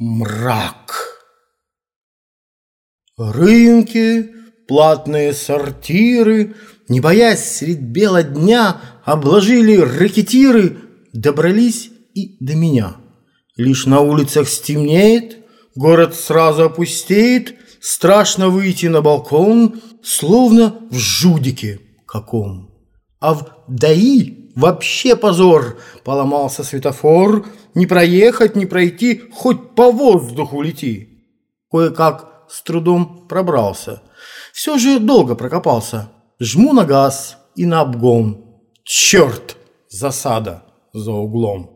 Мрак. Рынки, платные сортиры, не боясь средь бела дня, обложили рэкетиры, добрались и до меня. Лишь на улицах стемнеет, город сразу опустеет, страшно выйти на балкон, словно в жудике каком. А в ДАИ вообще позор, поломался светофор, не проехать, не пройти, хоть по воздуху лети. Кое-как с трудом пробрался, все же долго прокопался. Жму на газ и на обгон. Черт, засада за углом.